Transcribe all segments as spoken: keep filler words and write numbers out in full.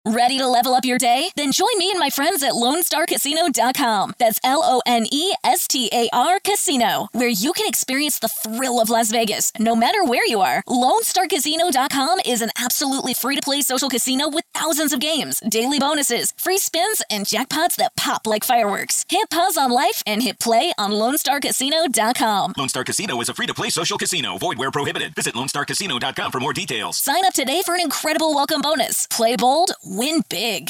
Ready to level up your day? Then join me and my friends at Lone Star Casino dot com. That's L O N E S T A R Casino, where you can experience the thrill of Las Vegas, no matter where you are. Lone Star Casino dot com is an absolutely free-to-play social casino with thousands of games, daily bonuses, free spins, and jackpots that pop like fireworks. Hit pause on life and hit play on Lone Star Casino dot com. Lone Star Casino is a free-to-play social casino. Void where prohibited. Visit Lone Star Casino dot com for more details. Sign up today for an incredible welcome bonus. Play bold, win big.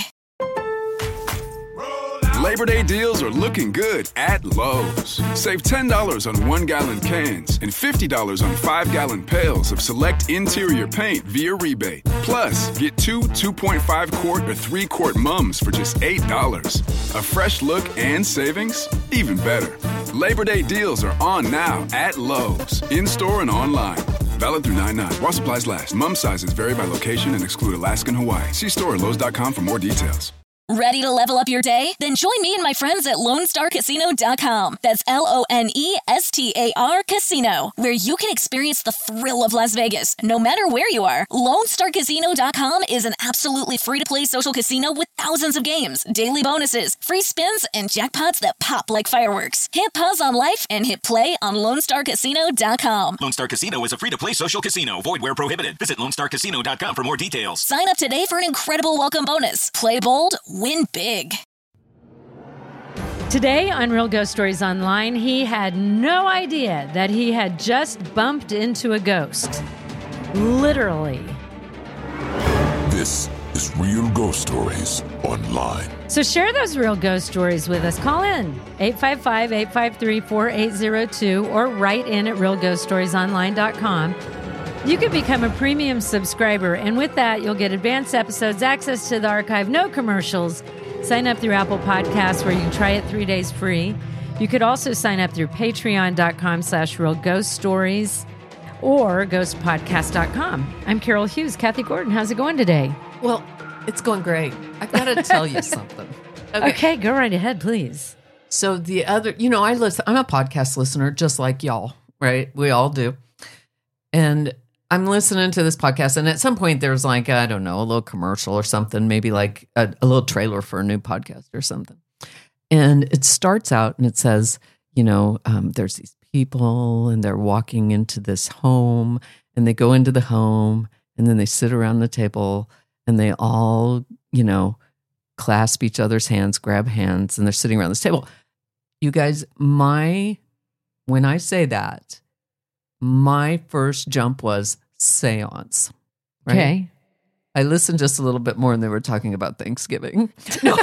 Labor Day deals are looking good at Lowe's. Save ten dollars on one-gallon cans and fifty dollars on five-gallon pails of select interior paint via rebate. Plus, get two two point five quart or three quart mums for just eight dollars. A fresh look and savings? Even better. Labor Day deals are on now at Lowe's, in-store and online. Valid through nine nine. While supplies last. Mum sizes vary by location and exclude Alaska and Hawaii. See store at Lowe's dot com for more details. Ready to level up your day? Then join me and my friends at Lone Star Casino dot com. That's L O N E S T A R Casino, where you can experience the thrill of Las Vegas, no matter where you are. Lone Star Casino dot com is an absolutely free-to-play social casino with thousands of games, daily bonuses, free spins, and jackpots that pop like fireworks. Hit pause on life and hit play on Lone Star Casino dot com. Lone Star Casino is a free-to-play social casino. Void where prohibited. Visit Lone Star Casino dot com for more details. Sign up today for an incredible welcome bonus. Play bold, win big. Today on Real Ghost Stories Online, he had no idea that he had just bumped into a ghost. Literally. This is Real Ghost Stories Online. So share those real ghost stories with us. Call in eight five five, eight five three, four eight zero two or write in at real ghost stories online dot com. You can become a premium subscriber, and with that, you'll get advanced episodes, access to the archive, no commercials. Sign up through Apple Podcasts, where you can try it three days free. You could also sign up through patreon dot com slash real ghost stories or ghost podcast dot com. I'm Carol Hughes. Kathy Gordon, how's it going today? Well, it's going great. I've got to tell you something. Okay. okay, go right ahead, please. So the other, you know, I listen, I'm a podcast listener just like y'all, right? We all do. And I'm listening to this podcast, and at some point there's like, I don't know, a little commercial or something, maybe like a, a little trailer for a new podcast or something. And it starts out and it says, you know, um, there's these people and they're walking into this home, and they go into the home and then they sit around the table and they all, you know, clasp each other's hands, grab hands, and they're sitting around this table. You guys, my, when I say that, my first jump was seance. Right? Okay. I listened just a little bit more, and they were talking about Thanksgiving. No.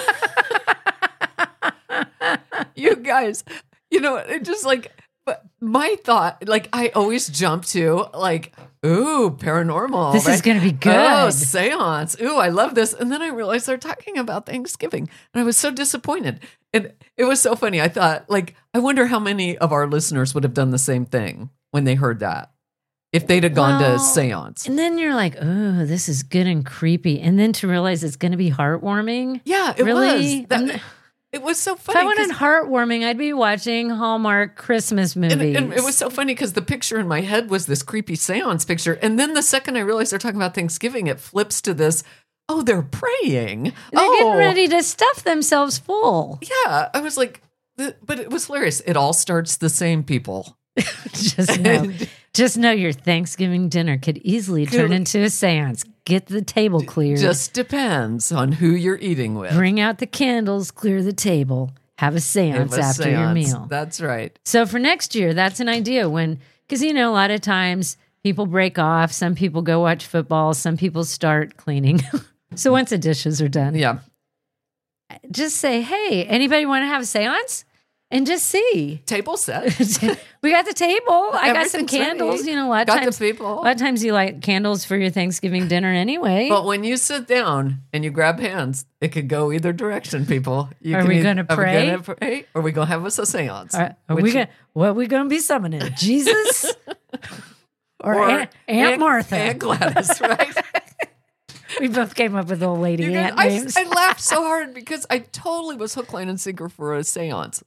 You guys, you know, it just like, but my thought, like I always jump to like, ooh, paranormal. This right? is going to be good. Oh, seance. Ooh, I love this. And then I realized they're talking about Thanksgiving, and I was so disappointed. And it was so funny. I thought, like, I wonder how many of our listeners would have done the same thing when they heard that, if they'd have gone well, to seance. And then you're like, oh, this is good and creepy. And then to realize it's going to be heartwarming. Yeah, it really? was. That, it was so funny. If I wanted heartwarming, I'd be watching Hallmark Christmas movies. And, and it was so funny because the picture in my head was this creepy seance picture. And then the second I realized they're talking about Thanksgiving, it flips to this, oh, they're praying. They're oh. getting ready to stuff themselves full. Yeah, I was like, but it was hilarious. It all starts the same people. Just know, just know your Thanksgiving dinner could easily turn into a seance. Get the table cleared. Just depends on who you're eating with. Bring out the candles, clear the table, have a seance have a after seance. your meal. That's right. So for next year, that's an idea. When, because you know, a lot of times people break off. Some people go watch football. Some people start cleaning. So once the dishes are done, yeah, just say, "Hey, anybody want to have a seance?" And just see. Table set. We got the table. I got some candles. Ready. You know, a lot of got times, the people. A lot of times you light candles for your Thanksgiving dinner anyway. But when you sit down and you grab hands, it could go either direction, people. You are we going to pray? Are we going to pray? Or are we going to have us a seance? Are, are we gonna, what are we going to be summoning? Jesus? or or Aunt, Aunt, Aunt Martha? Aunt Gladys, right? We both came up with old lady you aunt guys, names. I, I laughed so hard because I totally was hook, line, and sinker for a seance.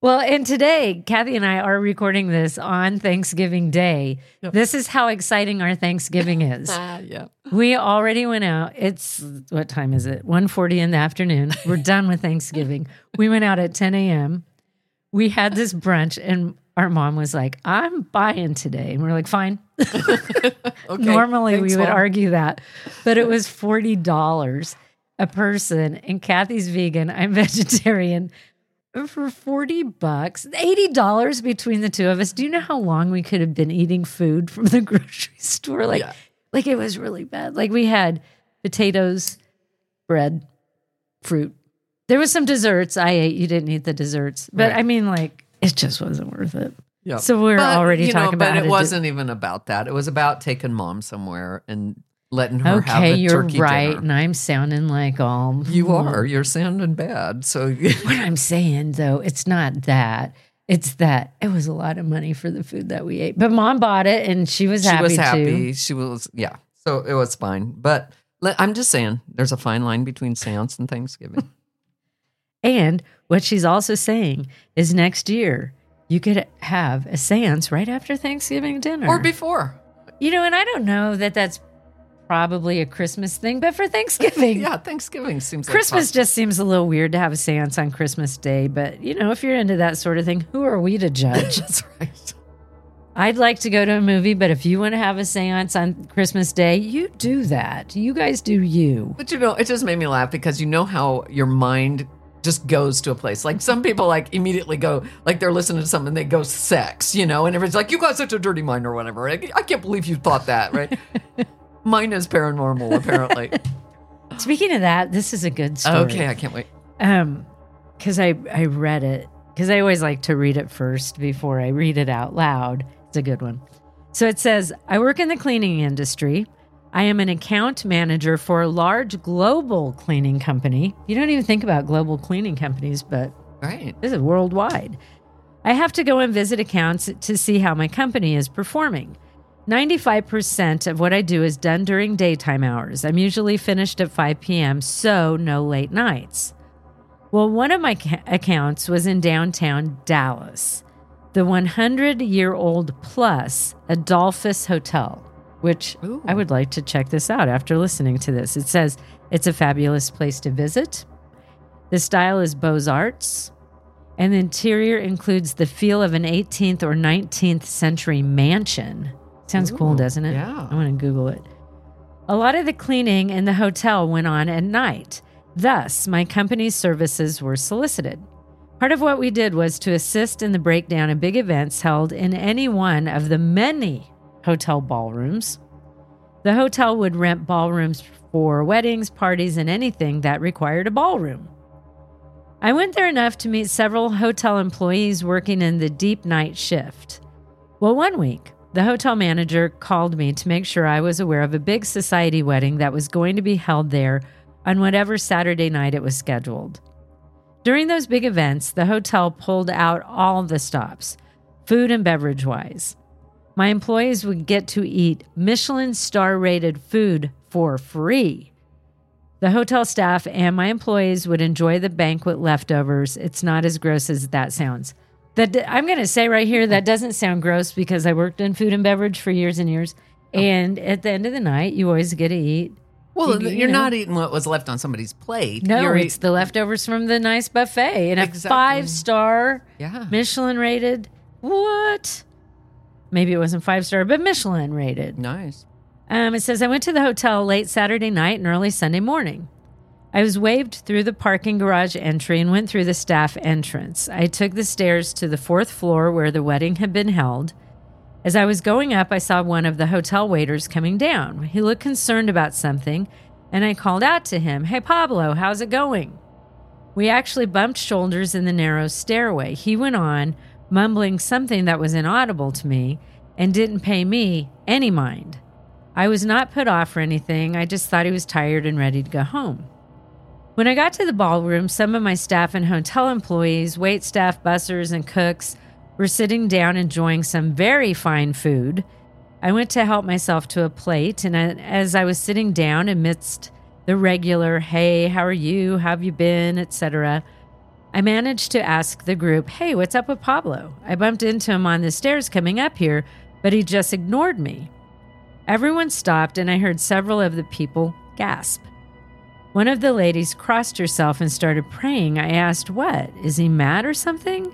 Well, and today, Kathy and I are recording this on Thanksgiving Day. Yep. This is how exciting our Thanksgiving is. Ah, yeah. We already went out. It's, what time is it? one forty in the afternoon. We're done with Thanksgiving. We went out at ten a.m. We had this brunch, and our mom was like, I'm buying today. And we're like, fine. Okay. Normally, Thanks, we would Mom. argue that. But it was forty dollars a person, and Kathy's vegan. I'm vegetarian. For forty bucks, eighty dollars between the two of us. Do you know how long we could have been eating food from the grocery store? Like, Yeah. like it was really bad. Like we had potatoes, bread, fruit. There was some desserts I ate. You didn't eat the desserts. But Right. I mean, like, it just wasn't worth it. Yeah. So we're But, already you know, talking about But how it to do- wasn't even about that. It was about taking mom somewhere and letting her have Okay, a you're turkey right. dinner. And I'm sounding like all. You are. You're sounding bad. So What I'm saying, though, it's not that. It's that it was a lot of money for the food that we ate. But mom bought it, and she was she happy was happy. too. She was, yeah. So it was fine. But le- I'm just saying, there's a fine line between seance and Thanksgiving. And what she's also saying is next year, you could have a seance right after Thanksgiving dinner. Or before. You know, and I don't know that that's probably a Christmas thing, but for Thanksgiving. Yeah, Thanksgiving seems like Christmas fun. just seems a little weird to have a seance on Christmas Day. But, you know, if you're into that sort of thing, who are we to judge? That's right. I'd like to go to a movie, but if you want to have a seance on Christmas Day, you do that. You guys do you. But you know, it just made me laugh because you know how your mind just goes to a place. Like some people like immediately go, like they're listening to something, they go sex, you know, and everybody's like, you got such a dirty mind or whatever. I, I can't believe you thought that, right? Mine is paranormal, apparently. Speaking of that, this is a good story. Okay, I can't wait. Um, because I, I read it, because I always like to read it first before I read it out loud. It's a good one. So it says, I work in the cleaning industry. I am an account manager for a large global cleaning company. You don't even think about global cleaning companies, but Right. this is worldwide. I have to go and visit accounts to see how my company is performing. ninety-five percent of what I do is done during daytime hours. I'm usually finished at five p.m., so no late nights. Well, one of my ca- accounts was in downtown Dallas, the one hundred year old plus Adolphus Hotel, which Ooh. I would like to check this out after listening to this. It says it's a fabulous place to visit. The style is Beaux-Arts, and the interior includes the feel of an eighteenth or nineteenth century mansion. Sounds cool, Ooh, doesn't it? yeah. I want to Google it. A lot of the cleaning in the hotel went on at night. Thus, my company's services were solicited. Part of what we did was to assist in the breakdown of big events held in any one of the many hotel ballrooms. The hotel would rent ballrooms for weddings, parties, and anything that required a ballroom. I went there enough to meet several hotel employees working in the deep night shift. Well, one week, the hotel manager called me to make sure I was aware of a big society wedding that was going to be held there on whatever Saturday night it was scheduled. During those big events, the hotel pulled out all the stops, food and beverage wise. My employees would get to eat Michelin star rated food for free. The hotel staff and my employees would enjoy the banquet leftovers. It's not as gross as that sounds. That I'm going to say right here, that doesn't sound gross because I worked in food and beverage for years and years. And at the end of the night, you always get to eat. Well, You- you're you know. not eating what was left on somebody's plate. No, You're it's eat- the leftovers from the nice buffet and a Exactly. five star Yeah. Michelin rated. What? Maybe it wasn't five star, but Michelin rated. Nice. Um, it says, I went to the hotel late Saturday night and early Sunday morning. I was waved through the parking garage entry and went through the staff entrance. I took the stairs to the fourth floor where the wedding had been held. As I was going up, I saw one of the hotel waiters coming down. He looked concerned about something, and I called out to him, Hey, Pablo, how's it going? We actually bumped shoulders in the narrow stairway. He went on, mumbling something that was inaudible to me, and didn't pay me any mind. I was not put off or anything. I just thought he was tired and ready to go home. When I got to the ballroom, some of my staff and hotel employees, wait staff, bussers, and cooks were sitting down enjoying some very fine food. I went to help myself to a plate, and as I was sitting down amidst the regular, hey, how are you, how have you been, et cetera, I managed to ask the group, hey, what's up with Pablo? I bumped into him on the stairs coming up here, but he just ignored me. Everyone stopped, and I heard several of the people gasp. One of the ladies crossed herself and started praying. I asked, what? Is he mad or something?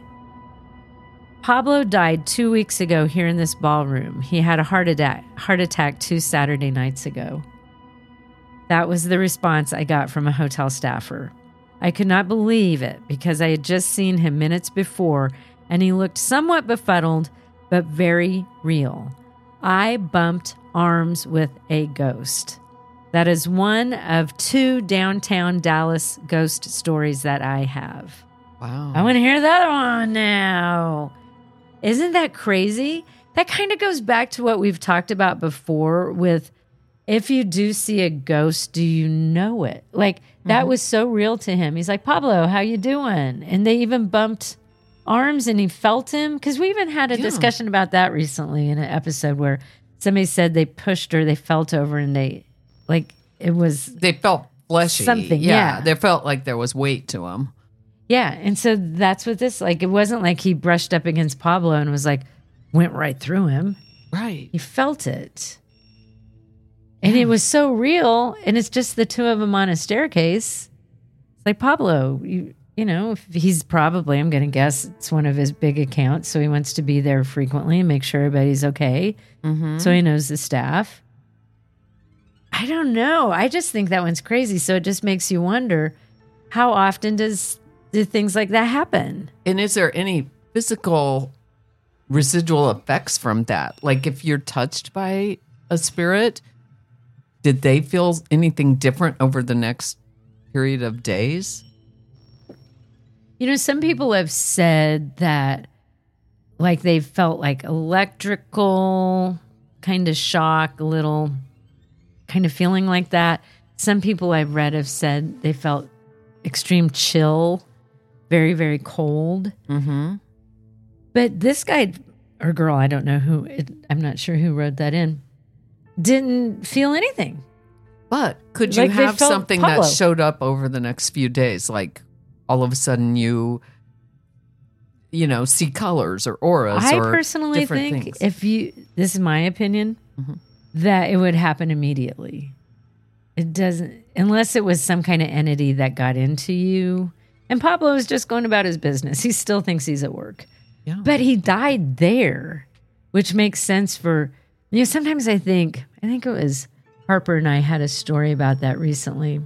Pablo died two weeks ago here in this ballroom. He had a heart attack, heart attack two Saturday nights ago. That was the response I got from a hotel staffer. I could not believe it because I had just seen him minutes before, and he looked somewhat befuddled, but very real. I bumped arms with a ghost. That is one of two downtown Dallas ghost stories that I have. Wow. I want to hear the other one now. Isn't that crazy? That kind of goes back to what we've talked about before with if you do see a ghost, do you know it? Like, that mm-hmm. was so real to him. He's like, Pablo, how you doing? And they even bumped arms and he felt him. Because we even had a yeah. discussion about that recently in an episode where somebody said they pushed her, they felt over and they, like, it was... They felt fleshy. Something, yeah. yeah. They felt like there was weight to them. Yeah, and so that's what this, like, it wasn't like he brushed up against Pablo and was like, went right through him. Right. He felt it. And yeah. it was so real, and it's just the two of them on a staircase. It's like, Pablo, you you know, if he's probably, I'm going to guess, it's one of his big accounts, so he wants to be there frequently and make sure everybody's okay. Mm-hmm. So he knows the staff. I don't know. I just think that one's crazy, so it just makes you wonder, how often does do things like that happen? And is there any physical residual effects from that? Like if you're touched by a spirit, did they feel anything different over the next period of days? You know, some people have said that like they felt like electrical kind of shock, a little kind of feeling like that. Some people I've read have said they felt extreme chill, very, very cold. Mm-hmm. But this guy or girl, I don't know who, it, I'm not sure who wrote that in, didn't feel anything. But could you like have something Pablo. that showed up over the next few days? Like all of a sudden you, you know, see colors or auras I or personally different think things. if you, this is my opinion, mm-hmm. that it would happen immediately. It doesn't, unless it was some kind of entity that got into you. And Pablo is just going about his business. He still thinks he's at work. Yeah. But he died there, which makes sense for, you know, sometimes I think, I think it was Harper and I had a story about that recently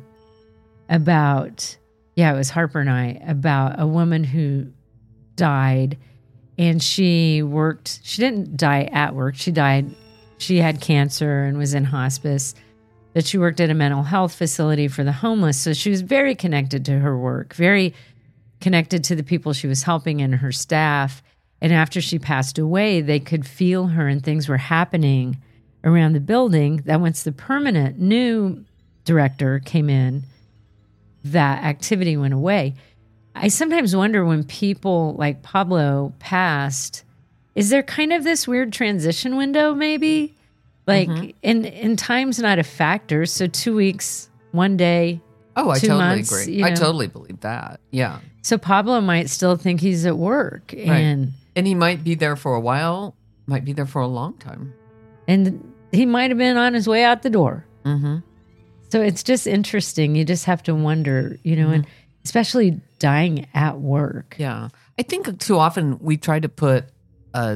about, yeah, it was Harper and I, about a woman who died and she worked, she didn't die at work. She died, she had cancer and was in hospice, but she worked at a mental health facility for the homeless. So she was very connected to her work, very connected to the people she was helping and her staff. And after she passed away, they could feel her and things were happening around the building. That once the permanent new director came in, that activity went away. I sometimes wonder when people like Pablo passed, is there kind of this weird transition window maybe? Like, mm-hmm. and, and time's not a factor. So two weeks, one day, oh, I two totally months, agree. You know? I totally believe that. Yeah. So Pablo might still think he's at work. Right. And and he might be there for a while, might be there for a long time. And he might have been on his way out the door. Mm-hmm. So it's just interesting. You just have to wonder, you know, mm-hmm. and especially dying at work. Yeah. I think too often we try to put a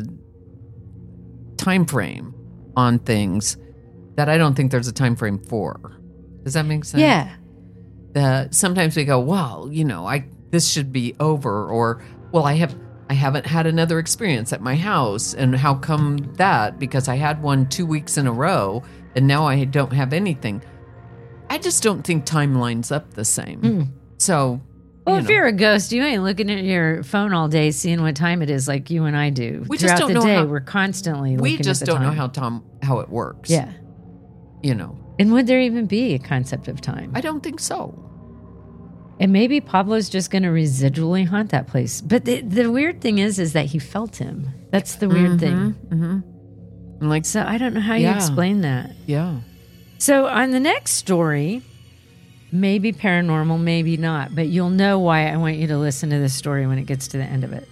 time frame on things that I don't think there's a time frame for. Does that make sense? Yeah. That sometimes we go, well, you know, I this should be over, or well, I have I haven't had another experience at my house, and how come that? Because I had one two weeks in a row, and now I don't have anything. I just don't think time lines up the same. Mm. So, well, you if know. you're a ghost, you ain't looking at your phone all day, seeing what time it is, like you and I do. We Throughout just don't the know day, how, we're constantly. We looking just at the don't time. know how Tom how it works. Yeah, you know. And would there even be a concept of time? I don't think so. And maybe Pablo's just going to residually haunt that place. But the, the weird thing is, is that he felt him. That's the weird mm-hmm, thing. Mm-hmm. And like, so I don't know how yeah. you explain that. Yeah. So on the next story, maybe paranormal, maybe not, but you'll know why. I want you to listen to this story when it gets to the end of it.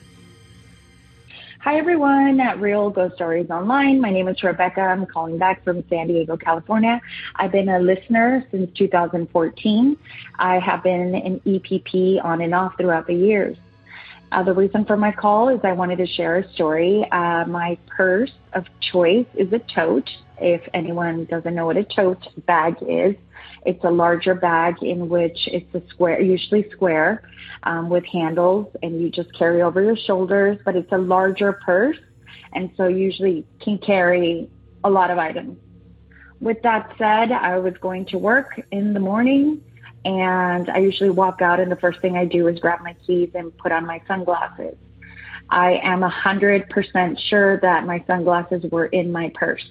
Hi, everyone at Real Ghost Stories Online. My name is Rebecca. I'm calling back from San Diego, California. I've been a listener since two thousand fourteen. I have been an E P P on and off throughout the years. Uh, the reason for my call is I wanted to share a story. Uh, my purse of choice is a tote. If anyone doesn't know what a tote bag is, it's a larger bag in which it's a square, usually square, um, with handles, and you just carry over your shoulders, but it's a larger purse, and so usually can carry a lot of items. With that said, I was going to work in the morning, and I usually walk out, and the first thing I do is grab my keys and put on my sunglasses. I am one hundred percent sure that my sunglasses were in my purse.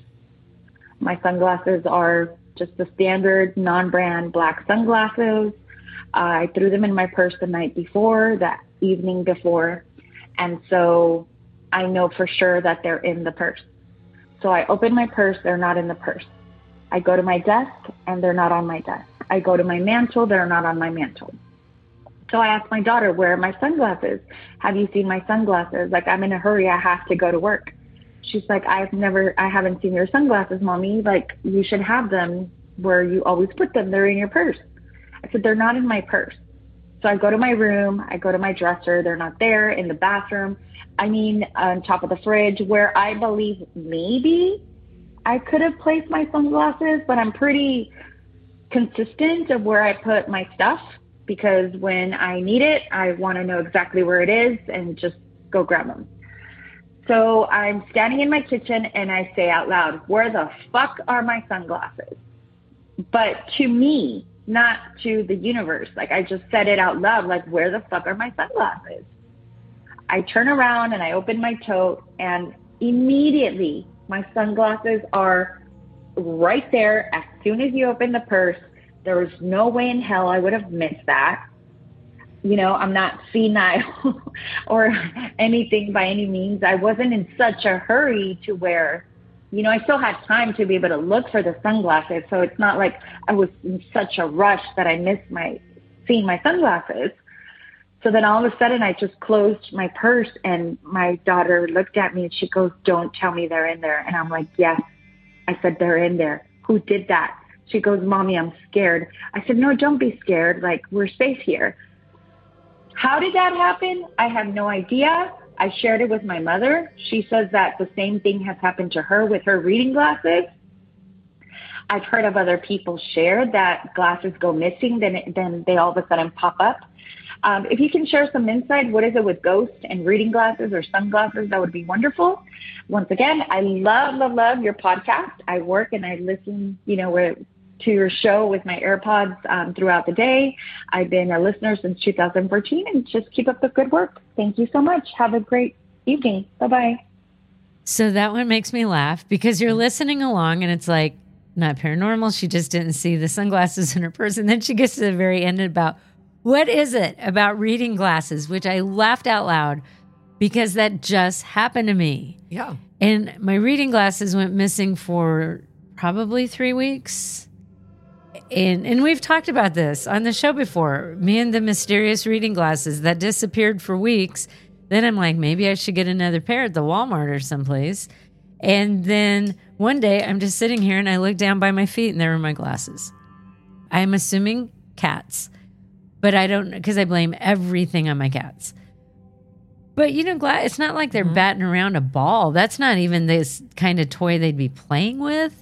My sunglasses are just the standard non-brand black sunglasses. I threw them in my purse the night before, that evening before, and so I know for sure that they're in the purse. So I open my purse, they're not in the purse. I go to my desk, and they're not on my desk. I go to my mantle, they're not on my mantle. So I asked my daughter, where are my sunglasses? Have you seen my sunglasses? Like, I'm in a hurry, I have to go to work. She's like, I've never, I haven't seen your sunglasses, Mommy. Like, you should have them where you always put them. They're in your purse. I said, they're not in my purse. So I go to my room, I go to my dresser. They're not there. In the bathroom. I mean, on top of the fridge, where I believe maybe I could have placed my sunglasses, but I'm pretty consistent of where I put my stuff, because when I need it, I want to know exactly where it is and just go grab them. So I'm standing in my kitchen and I say out loud, where the fuck are my sunglasses? But to me, not to the universe. Like, I just said it out loud, like, where the fuck are my sunglasses? I turn around and I open my tote, and immediately my sunglasses are right there. As soon as you open the purse, there was no way in hell I would have missed that. You know, I'm not senile or anything by any means. I wasn't in such a hurry to where, you know, I still had time to be able to look for the sunglasses. So it's not like I was in such a rush that I missed my seeing my sunglasses. So then all of a sudden I just closed my purse, and my daughter looked at me and she goes, don't tell me they're in there. And I'm like, yes. I said, they're in there. Who did that? She goes, Mommy, I'm scared. I said, no, don't be scared. Like, we're safe here. How did that happen? I have no idea. I shared it with my mother. She says that the same thing has happened to her with her reading glasses. I've heard of other people share that glasses go missing, then it, then they all of a sudden pop up. Um, if you can share some insight, what is it with ghosts and reading glasses or sunglasses? That would be wonderful. Once again, I love, love, love your podcast. I work and I listen, you know, where to your show with my AirPods um, throughout the day. I've been a listener since two thousand fourteen, and just keep up the good work. Thank you so much. Have a great evening. Bye-bye. So that one makes me laugh, because you're listening along and it's like, not paranormal. She just didn't see the sunglasses in her purse. And then she gets to the very end about, what is it about reading glasses? Which I laughed out loud, because that just happened to me. Yeah. And my reading glasses went missing for probably three weeks. And, and we've talked about this on the show before. Me and the mysterious reading glasses that disappeared for weeks. Then I'm like, maybe I should get another pair at the Walmart or someplace. And then one day I'm just sitting here and I look down by my feet and there were my glasses. I'm assuming cats, but I don't, because I blame everything on my cats. But, you know, it's not like they're mm-hmm. batting around a ball. That's not even this kind of toy they'd be playing with.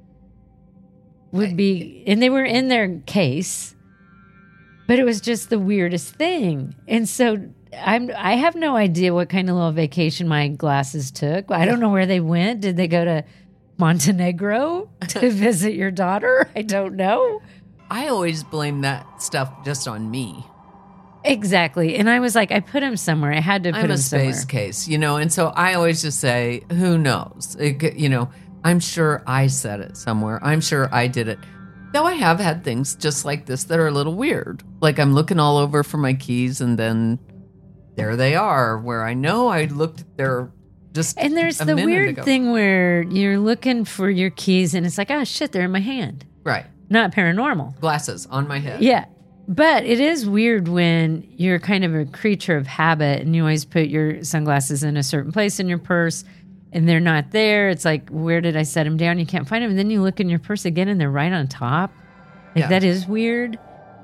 Would be, and they were in their case, but it was just the weirdest thing. And so I'm, I have no idea what kind of little vacation my glasses took. I don't know where they went. Did they go to Montenegro to visit your daughter? I don't know. I always blame that stuff just on me. Exactly. And I was like, I put him somewhere. I had to put I'm him a space somewhere. case, you know, and so I always just say, who knows? It, you know, I'm sure I said it somewhere. I'm sure I did it. Though I have had things just like this that are a little weird. Like I'm looking all over for my keys and then there they are, where I know I looked there just And there's a the minute weird ago. thing where you're looking for your keys and it's like, oh shit, they're in my hand. Right. not paranormal. Glasses on my head. Yeah. But it is weird when you're kind of a creature of habit and you always put your sunglasses in a certain place in your purse and they're not there. It's like, where did I set them down? You can't find them. And then you look in your purse again and they're right on top. Like, Yeah. that is weird.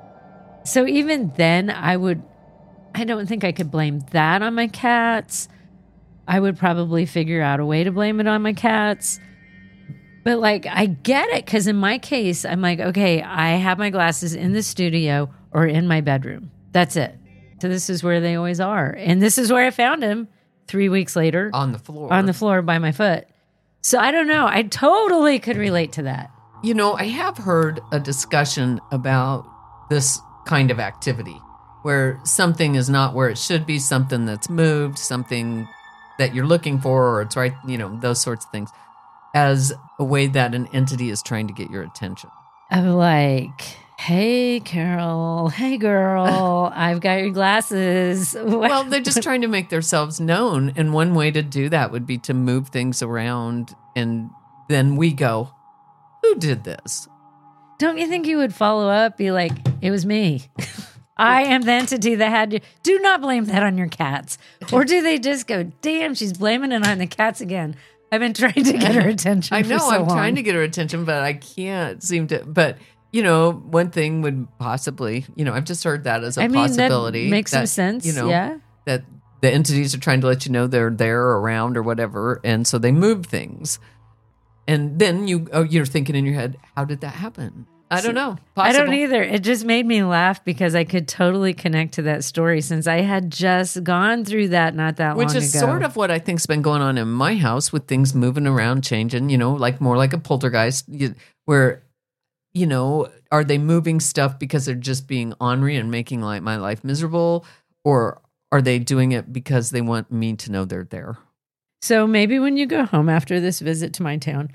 So even then, I would, I don't think I could blame that on my cats. I would probably figure out a way to blame it on my cats. But like, I get it. Because in my case, I'm like, okay, I have my glasses in the studio or in my bedroom. That's it. So this is where they always are. And this is where I found him three weeks later. On the floor. On the floor by my foot. So I don't know. I totally could relate to that. You know, I have heard a discussion about this kind of activity where something is not where it should be, something that's moved, something that you're looking for, or it's right, you know, those sorts of things, as a way that an entity is trying to get your attention. I'm like, hey, Carol, hey, girl, I've got your glasses. Well, they're just trying to make themselves known. And one way to do that would be to move things around. And then we go, who did this? Don't you think you would follow up, be like, it was me? I am the entity that had you. Do not blame that on your cats. Or do they just go, damn, she's blaming it on the cats again. I've been trying to get her attention I for know, so I'm long. trying to get her attention, but I can't seem to. But, you know, one thing would possibly, you know, I've just heard that as a I mean, possibility. that makes some that, sense, You know, yeah. that the entities are trying to let you know they're there or around or whatever. And so they move things. And then you, oh, you're thinking in your head, how did that happen? I don't know. I Possible. don't either. It just made me laugh because I could totally connect to that story since I had just gone through that not that Which long is ago. sort of what I think's been going on in my house with things moving around, changing, you know, like more like a poltergeist, you- where, you know, are they moving stuff because they're just being ornery and making like my life miserable? Or are they doing it because they want me to know they're there? So maybe when you go home after this visit to my town,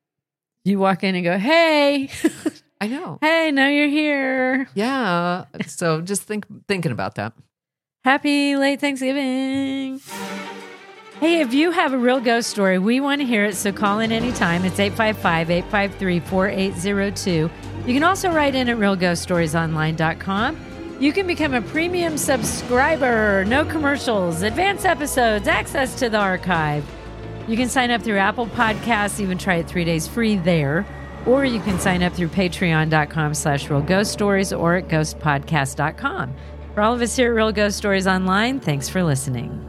you walk in and go, hey, I know. hey, now you're here. Yeah. So just think thinking about that. Happy late Thanksgiving. Hey, if you have a real ghost story, we want to hear it, so call in anytime. It's eight five five, eight five three, four eight zero two. You can also write in at real ghost stories online dot com. You can become a premium subscriber, no commercials, advanced episodes, access to the archive. You can sign up through Apple Podcasts, even try it three days free there. Or you can sign up through patreon.com slash real ghost stories or at ghost podcast dot com. For all of us here at Real Ghost Stories Online, thanks for listening.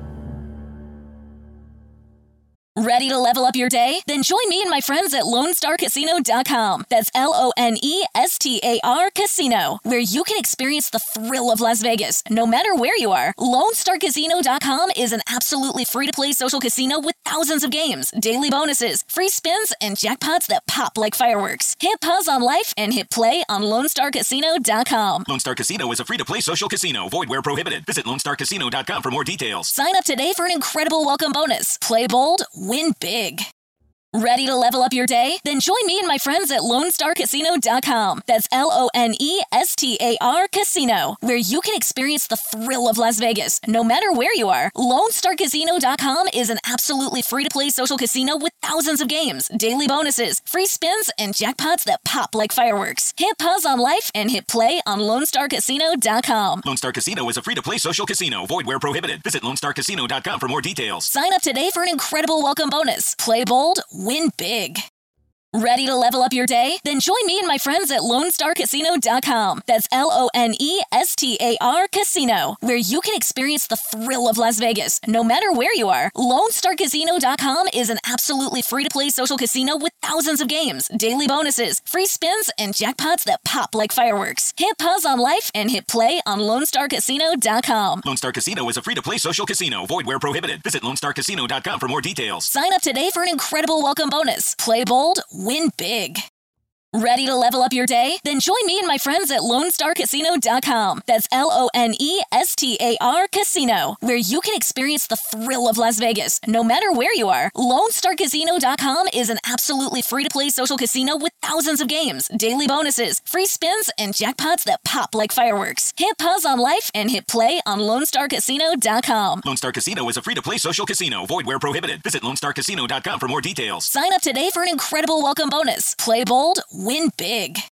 Ready to level up your day? Then join me and my friends at lone star casino dot com. That's L O N E S T A R Casino, where you can experience the thrill of Las Vegas, no matter where you are. lone star casino dot com is an absolutely free-to-play social casino with thousands of games, daily bonuses, free spins, and jackpots that pop like fireworks. Hit pause on life and hit play on lone star casino dot com. Lone Star Casino is a free-to-play social casino. Void where prohibited. Visit lone star casino dot com for more details. Sign up today for an incredible welcome bonus. Play bold, win big. Ready to level up your day? Then join me and my friends at lone star casino dot com. That's L O N E S T A R Casino, where you can experience the thrill of Las Vegas, no matter where you are. lone star casino dot com is an absolutely free-to-play social casino with thousands of games, daily bonuses, free spins, and jackpots that pop like fireworks. Hit pause on life and hit play on lone star casino dot com. Lone Star Casino is a free-to-play social casino. Void where prohibited. Visit lone star casino dot com for more details. Sign up today for an incredible welcome bonus. Play bold, win big. Ready to level up your day? Then join me and my friends at lone star casino dot com. That's L O N E S T A R Casino, where you can experience the thrill of Las Vegas, no matter where you are. lone star casino dot com is an absolutely free-to-play social casino with thousands of games, daily bonuses, free spins, and jackpots that pop like fireworks. Hit pause on life and hit play on lone star casino dot com. Lone Star Casino is a free-to-play social casino. Void where prohibited. Visit lone star casino dot com for more details. Sign up today for an incredible welcome bonus. Play bold, win big. Ready to level up your day? Then join me and my friends at lone star casino dot com. That's L O N E S T A R Casino, where you can experience the thrill of Las Vegas, no matter where you are. lone star casino dot com is an absolutely free-to-play social casino with thousands of games, daily bonuses, free spins, and jackpots that pop like fireworks. Hit pause on life and hit play on lone star casino dot com. Lone Star Casino is a free-to-play social casino. Void where prohibited. Visit lone star casino dot com for more details. Sign up today for an incredible welcome bonus. Play bold, win big.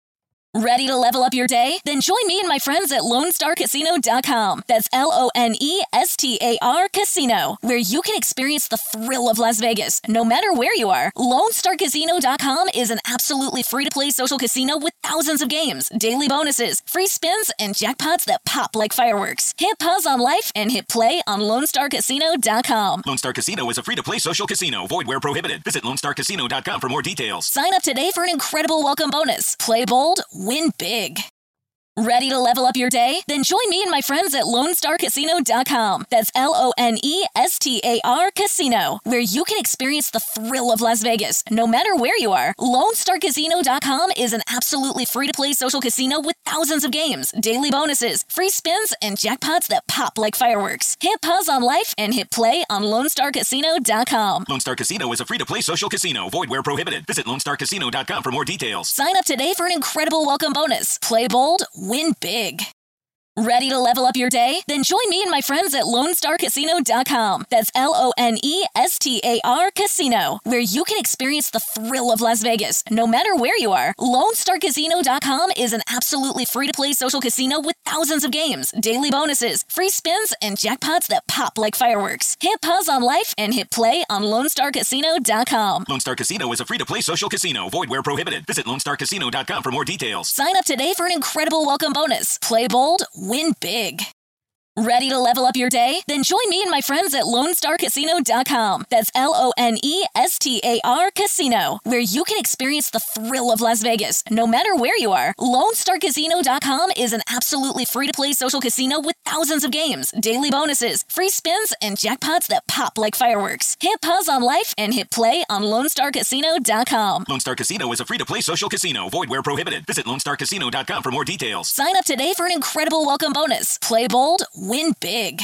Ready to level up your day? Then join me and my friends at Lone Star Casino dot com. That's L O N E S T A R Casino, where you can experience the thrill of Las Vegas, no matter where you are. Lone Star Casino dot com is an absolutely free-to-play social casino with thousands of games, daily bonuses, free spins, and jackpots that pop like fireworks. Hit pause on life and hit play on Lone Star Casino dot com. Lone Star Casino is a free-to-play social casino. Void where prohibited. Visit Lone Star Casino dot com for more details. Sign up today for an incredible welcome bonus. Play bold, win big. Ready to level up your day? Then join me and my friends at Lone Star Casino dot com. That's L O N E S T A R Casino, where you can experience the thrill of Las Vegas, no matter where you are. Lone Star Casino dot com is an absolutely free-to-play social casino with thousands of games, daily bonuses, free spins, and jackpots that pop like fireworks. Hit pause on life and hit play on Lone Star Casino dot com. Lone Star Casino is a free-to-play social casino. Void where prohibited. Visit Lone Star Casino dot com for more details. Sign up today for an incredible welcome bonus. Play bold, win big. Ready to level up your day? Then join me and my friends at Lone Star Casino dot com. That's L O N E S T A R Casino, where you can experience the thrill of Las Vegas, no matter where you are. Lone Star Casino dot com is an absolutely free-to-play social casino with thousands of games, daily bonuses, free spins, and jackpots that pop like fireworks. Hit pause on life and hit play on Lone Star Casino dot com. Lone Star Casino is a free-to-play social casino. Void where prohibited. Visit Lone Star Casino dot com for more details. Sign up today for an incredible welcome bonus. Play bold, win big. Ready to level up your day? Then join me and my friends at Lone Star Casino dot com. That's L O N E S T A R Casino, where you can experience the thrill of Las Vegas, no matter where you are. Lone Star Casino dot com is an absolutely free-to-play social casino with thousands of games, daily bonuses, free spins, and jackpots that pop like fireworks. Hit pause on life and hit play on Lone Star Casino dot com. Lone Star Casino is a free-to-play social casino. Void where prohibited. Visit Lone Star Casino dot com for more details. Sign up today for an incredible welcome bonus. Play bold, win big.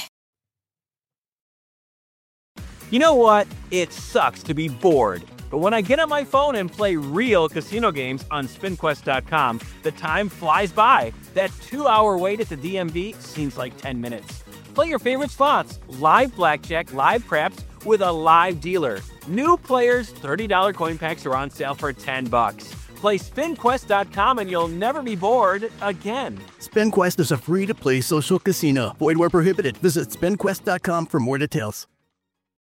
You know what? It sucks to be bored. But when I get on my phone and play real casino games on Spin Quest dot com, the time flies by. That two-hour wait at the D M V seems like ten minutes. Play your favorite slots, live blackjack, live craps, with a live dealer. New players, thirty dollars coin packs are on sale for ten bucks. Play Spin Quest dot com and you'll never be bored again. SpinQuest is a free-to-play social casino. Void where prohibited. Visit Spin Quest dot com for more details.